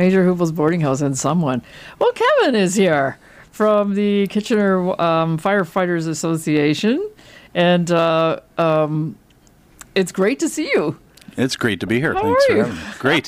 Major Hoople's boarding house and someone. Well, Kevin is here from the Kitchener Firefighters Association, and it's great to see you. It's great to be here. How Thanks are for you? having me. Great.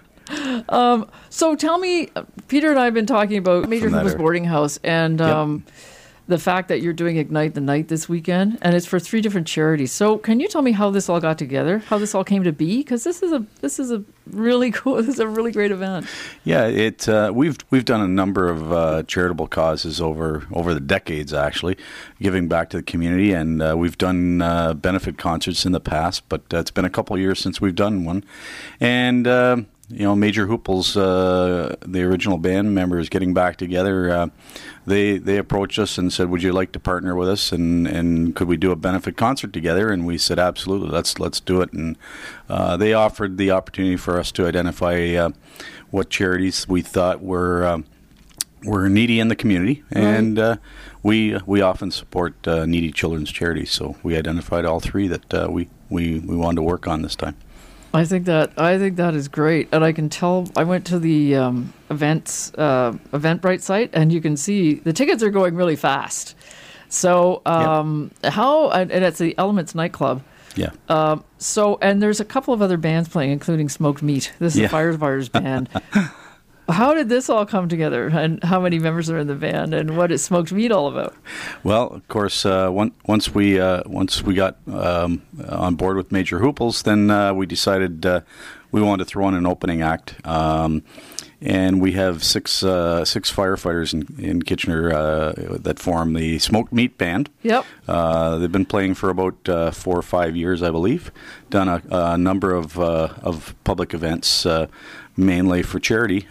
So tell me, Peter and I have been talking about Major From that Hoople's area. boarding house and Yep. the fact that you're doing Ignite the Night this weekend, and it's for 3 different charities. So can you tell me how this all got together, how this all came to be? Because this is a really cool, this is a really great event. Yeah, we've done a number of charitable causes over the decades, actually, giving back to the community, and we've done benefit concerts in the past, but it's been a couple of years since we've done one, and Major Hoople's the original band members getting back together. They approached us and said, "Would you like to partner with us? And could we do a benefit concert together?" And we said, "Absolutely, let's do it." And they offered the opportunity for us to identify what charities we thought were needy in the community, and we often support needy children's charities. So we identified all 3 that we wanted to work on this time. I think that is great, and I can tell. I went to the Eventbrite site, and you can see the tickets are going really fast. So how? And it's the Elements nightclub. Yeah. And there's a couple of other bands playing, including Smoked Meat. This is a Firefighters band. How did this all come together, and how many members are in the band, and what is Smoked Meat all about? Well, of course, once we got on board with Major Hooples, then we decided we wanted to throw on an opening act, and we have six firefighters in Kitchener that form the Smoked Meat Band. Yep. They've been playing for about 4 or 5 years, I believe. Done a number of public events. Mainly for charity.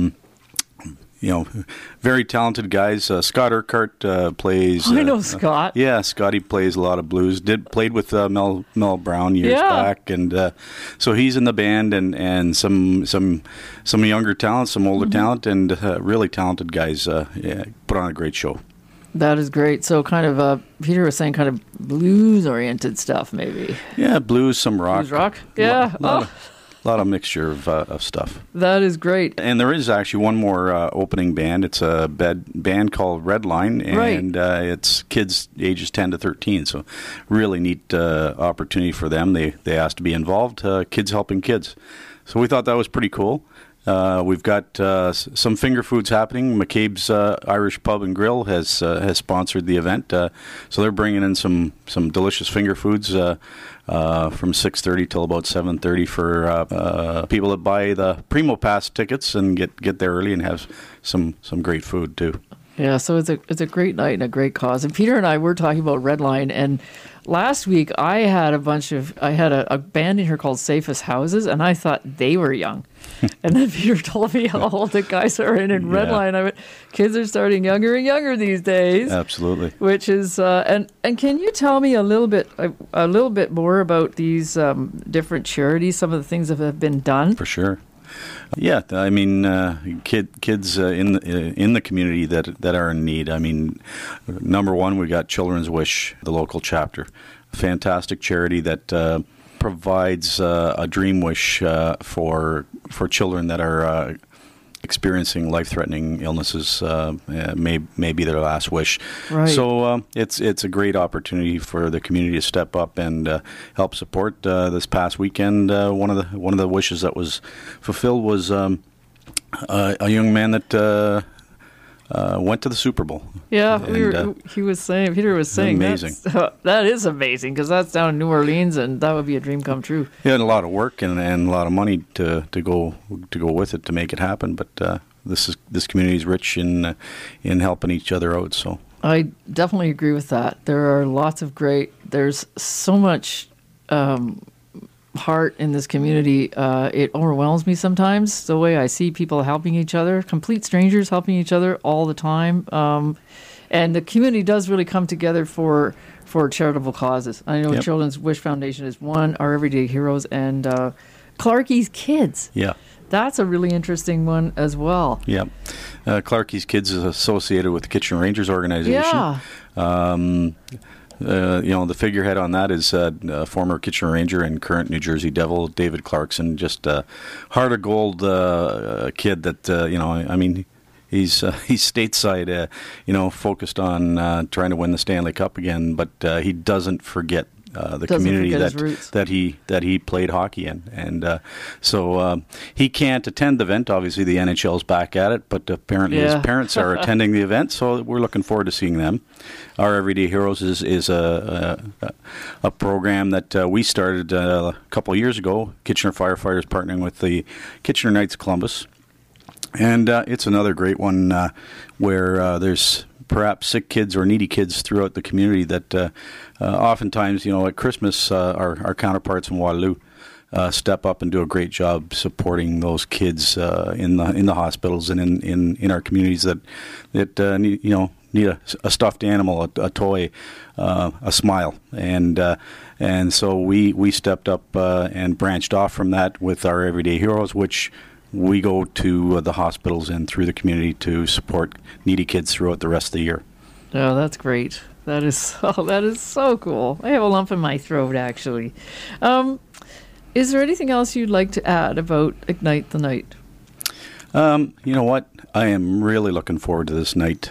Very talented guys. Scott Urquhart plays. I know Scott. Yeah, Scotty plays a lot of blues. Played with Mel Brown years back, and so he's in the band, and some younger talent, some older talent, and really talented guys. Put on a great show. That is great. So kind of, Peter was saying kind of blues-oriented stuff, maybe. Yeah, blues, some rock. Blues rock? Yeah. A lot of mixture of stuff. That is great. And there is actually one more opening band. It's a band called Redline, and it's kids ages 10 to 13. So really neat opportunity for them. They asked to be involved, kids helping kids. So we thought that was pretty cool. We've got some finger foods happening. McCabe's Irish Pub and Grill has sponsored the event, so they're bringing in some delicious finger foods from 6:30 till about 7:30 for people that buy the Primo Pass tickets and get there early and have some great food too. Yeah, so it's a great night and a great cause. And Peter and I were talking about Redline, and last week I had a band in here called Safest Houses, and I thought they were young. And then Peter told me how old the guys are in Redline. I went, kids are starting younger and younger these days. Absolutely. Which is and can you tell me a little bit more about these different charities, some of the things that have been done? For sure. Yeah, I mean, kids in the community that are in need. I mean, number one, we got Children's Wish, the local chapter, a fantastic charity that provides a dream wish for children that are experiencing life-threatening illnesses. May be their last wish. Right. So it's a great opportunity for the community to step up and help support. This past weekend, one of the wishes that was fulfilled was a young man that went to the Super Bowl. Yeah, Peter was saying amazing. That is amazing, because that's down in New Orleans, and that would be a dream come true. Yeah, and a lot of work and a lot of money to go with it to make it happen. But this community is rich in helping each other out. So I definitely agree with that. There are lots of there's so much heart in this community. It overwhelms me sometimes, the way I see people helping each other, complete strangers helping each other all the time. And the community does really come together for charitable causes. I know Children's Wish Foundation is one, Our Everyday Heroes, and Clarkie's Kids. Yeah. That's a really interesting one as well. Yeah. Clarkie's Kids is associated with the Kitchener Rangers organization. Yeah. the figurehead on that is former Kitchener Ranger and current New Jersey Devil David Clarkson. Just a heart of gold kid that I mean. He's stateside, focused on trying to win the Stanley Cup again, but he doesn't forget the community that he played hockey in, and so he can't attend the event. Obviously, the NHL's back at it, but apparently his parents are attending the event, so we're looking forward to seeing them. Our Everyday Heroes is a program that we started a couple of years ago. Kitchener Firefighters partnering with the Kitchener Knights of Columbus. And it's another great one where there's perhaps sick kids or needy kids throughout the community that oftentimes, at Christmas, our counterparts in Waterloo step up and do a great job supporting those kids in the hospitals and in our communities that need a stuffed animal, a toy, a smile, and so we stepped up and branched off from that with our Everyday Heroes, which we go to the hospitals and through the community to support needy kids throughout the rest of the year. Oh, that's great. That is so cool. I have a lump in my throat, actually. Is there anything else you'd like to add about Ignite the Night? You know what? I am really looking forward to this night.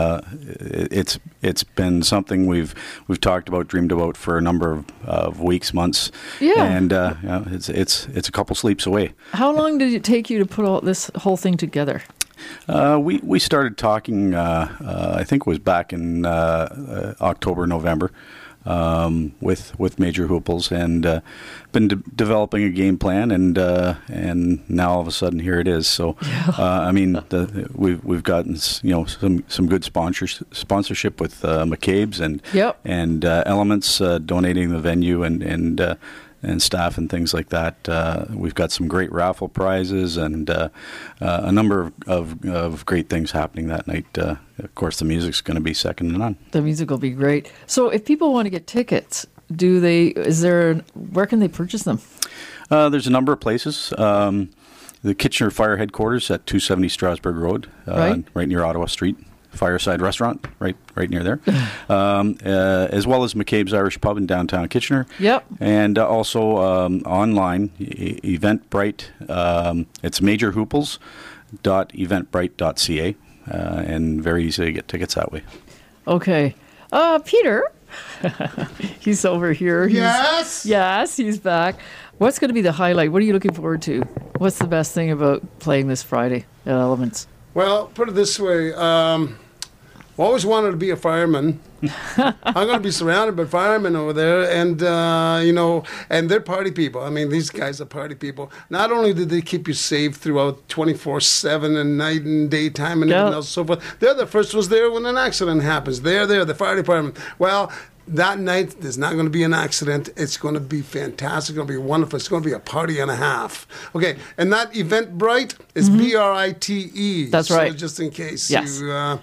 It's been something we've talked about, dreamed about for a number of weeks, months. Yeah. And it's a couple sleeps away. How long did it take you to put all this whole thing together? We started talking. I think it was back in October, November. With Major Hooples, and been developing a game plan, and now all of a sudden here it is. So, I mean, we've gotten some good sponsorship with McCabe's and Elements donating the venue and staff and things like that. We've got some great raffle prizes and a number of great things happening that night. Of course, the music's going to be second to none. The music will be great. So if people want to get tickets, where can they purchase them? There's a number of places. The Kitchener Fire Headquarters at 270 Strasbourg Road, right near Ottawa Street. Fireside Restaurant, right near there, as well as McCabe's Irish Pub in downtown Kitchener. Yep. And also online, Eventbrite. It's majorhooples.eventbrite.ca, and very easy to get tickets that way. Okay. Peter, he's over here. Yes, he's back. What's going to be the highlight? What are you looking forward to? What's the best thing about playing this Friday at Elements? Well, put it this way. Always wanted to be a fireman. I'm going to be surrounded by firemen over there, and and they're party people. I mean, these guys are party people. Not only did they keep you safe throughout 24/7 and night and daytime and everything else and so forth, they're the first ones there when an accident happens. They're there, the fire department. Well, that night, there's not going to be an accident. It's going to be fantastic. It's going to be wonderful. It's going to be a party and a half. Okay, and that Eventbrite is Brite. That's right. So just in case. Yes.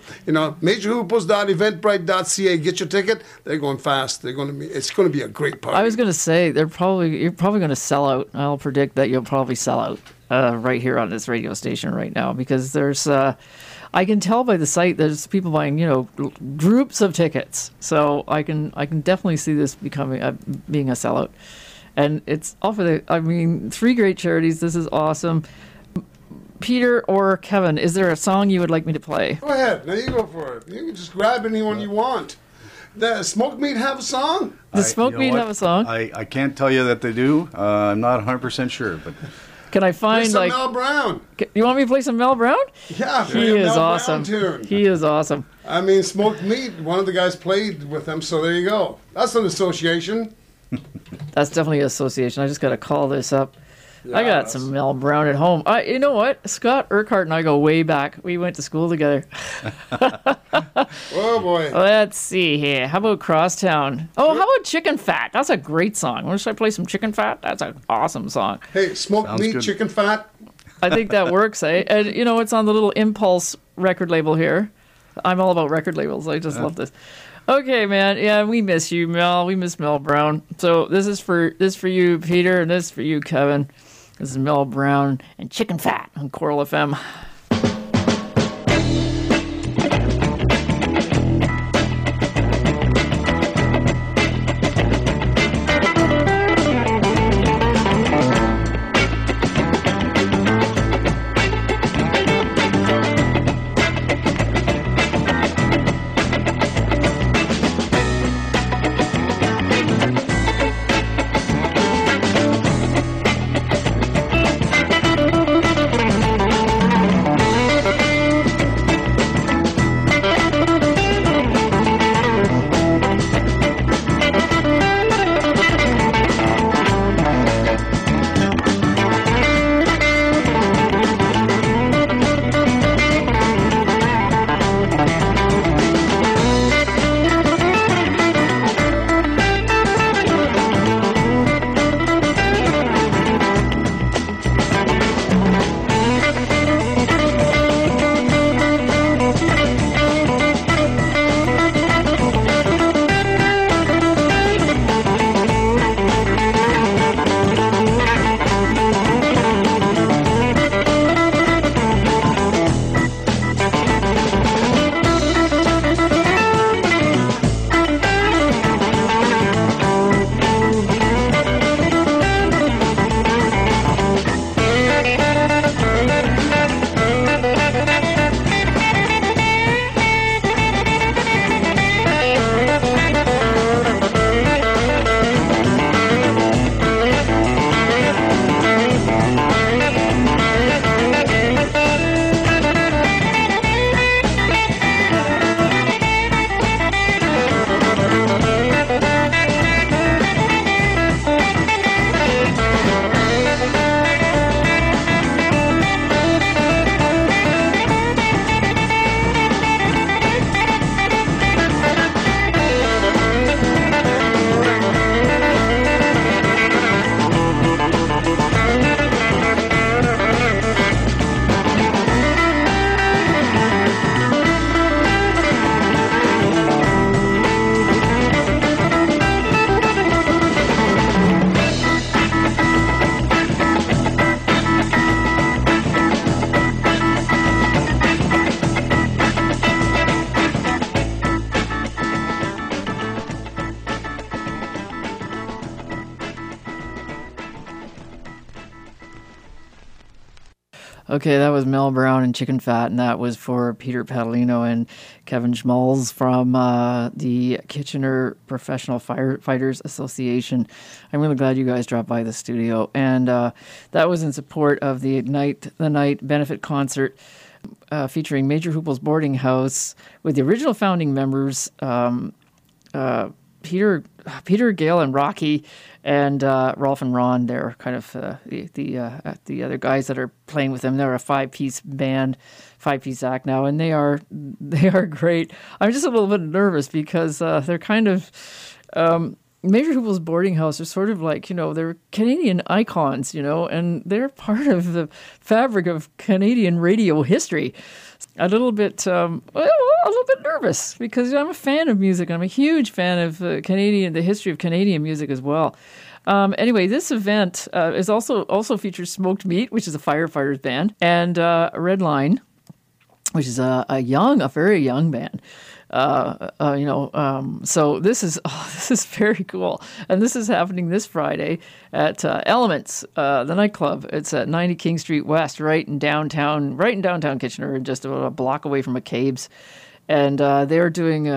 Majorhooples.eventbrite.ca. Get your ticket. They're going fast. It's going to be a great party. I was going to say, you're probably going to sell out. I'll predict that you'll probably sell out right here on this radio station right now, because there's... I can tell by the site there's people buying, groups of tickets. So I can definitely see this becoming being a sellout. And it's all for three great charities. This is awesome. Peter or Kevin, is there a song you would like me to play? Go ahead. Now you go for it. You can just grab anyone you want. Does Smoked Meat have a song? Does Smoked Meat have a song? I can't tell you that they do. I'm not 100% sure, but... Can I find play some Mel Brown? You want me to play some Mel Brown? Yeah, he is awesome. Tune. He is awesome. I mean, Smoked Meat. One of the guys played with them, so there you go. That's an association. That's definitely an association. I just got to call this up. Yeah, I got some Mel Brown at home. You know what? Scott Urquhart and I go way back. We went to school together. Oh, boy. Let's see here. How about Crosstown? Oh, how about Chicken Fat? That's a great song. Should I play some Chicken Fat? That's an awesome song. Hey, Smoked Meat, good. Chicken Fat. I think that works, eh? And, it's on the little Impulse record label here. I'm all about record labels. I just love this. Okay, man. Yeah, we miss you, Mel. We miss Mel Brown. So this is for you, Peter, and this is for you, Kevin. This is Mel Brown and Chicken Fat on Coral FM. Okay, that was Mel Brown and Chicken Fat, and that was for Peter Padalino and Kevin Schmalz from the Kitchener Professional Firefighters Association. I'm really glad you guys dropped by the studio. And that was in support of the Ignite the Night benefit concert featuring Major Hoople's Boarding House with the original founding members, Peter, Gail, and Rocky, and Rolf and Ron. They're kind of the other guys that are playing with them. They're a five-piece act now, and they are great. I'm just a little bit nervous because they're kind of Major Hoople's Boarding House are sort of like, they're Canadian icons, and they're part of the fabric of Canadian radio history. A little bit nervous because I'm a fan of music. I'm a huge fan of the history of Canadian music as well. Anyway, this event is also features Smoked Meat, which is a firefighters band, and Red Line, which is a very young band. So this is very cool, and this is happening this Friday at Elements, the nightclub. It's at 90 King Street West, right in downtown Kitchener, just about a block away from McCabe's. And they're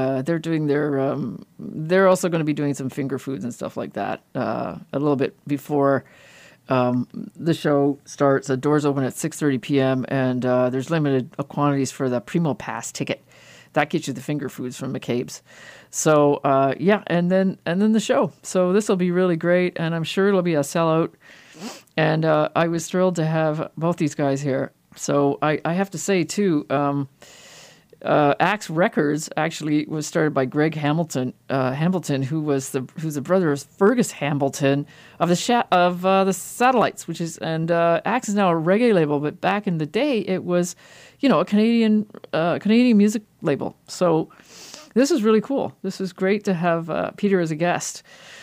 also going to be doing some finger foods and stuff like that a little bit before the show starts. The doors open at 6:30 p.m. and there's limited quantities for the Primo Pass ticket. That gets you the finger foods from McCabe's. So and then the show. So this will be really great, and I'm sure it'll be a sellout. And I was thrilled to have both these guys here. So I have to say too, Axe Records actually was started by Greg Hamilton, who's the brother of Fergus Hamilton of the Satellites, and Axe is now a reggae label, but back in the day it was, a Canadian music label. So this is really cool. This is great to have Peter as a guest.